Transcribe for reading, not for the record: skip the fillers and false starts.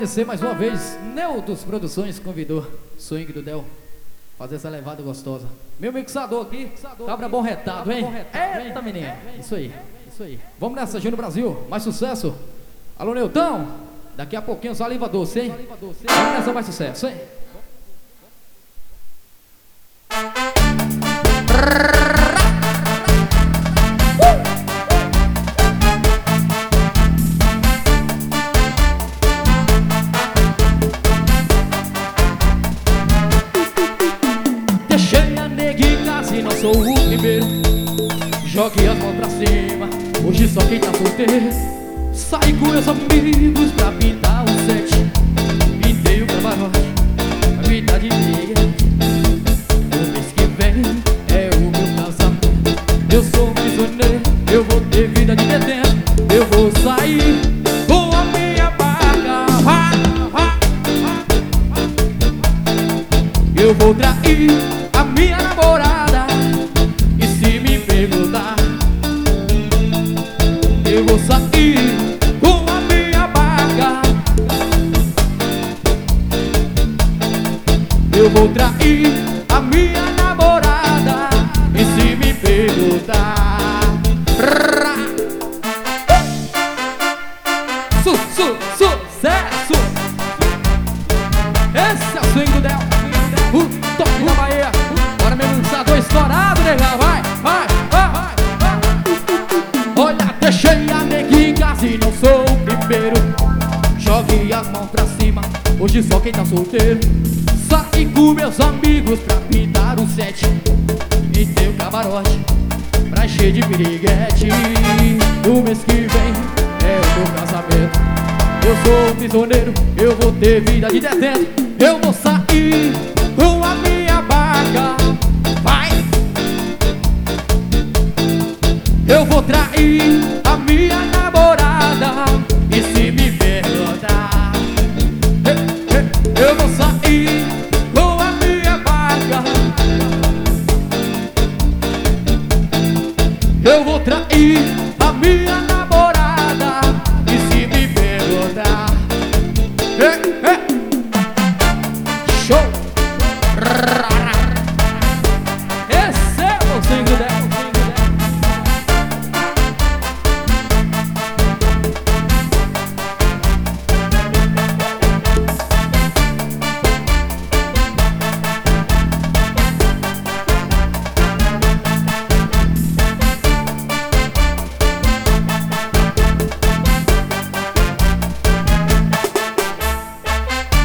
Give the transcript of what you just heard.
Agradecer mais uma vez, Neudos Produções convidou Swing do Del fazer essa levada gostosa. Meu mixador aqui, cabra bom retado, hein? Eita, menino, isso aí. Vamos nessa, Júnior Brasil, mais sucesso. Alô, Neutão, daqui a pouquinho saliva doce, hein? Vamos nessa, mais sucesso, hein? Deixei a nega em casa e não sou o primeiro. Jogue as mãos pra cima, hoje só quem tá solteiro. Saí com meus amigos pra pintar o set. Pintei o camarote, a vida de briga. O mês que vem é o meu casamento. Eu sou prisioneiro, eu vou ter vida de detento. Eu vou sair com a minha barca. Eu vou trair a minha namorada. E se me perguntar, eu vou sair com a minha barca. Eu vou trair a minha namorada. E se me perguntar, sucesso! Esse é o swing do Del, o toque da Bahia. Bora, meu lançador estourado, legal, vai. Olha, deixei a neguinha em casa e não sou o primeiro. Jogue as mãos pra cima, hoje só quem tá solteiro. Saí com meus amigos pra pintar um set. E tem o camarote pra encher de piriguete. No mês que vem é o meu casamento. Eu sou prisioneiro, eu vou ter vida de detento. Eu vou sair com a minha barca. Vai! Eu vou trair a minha namorada.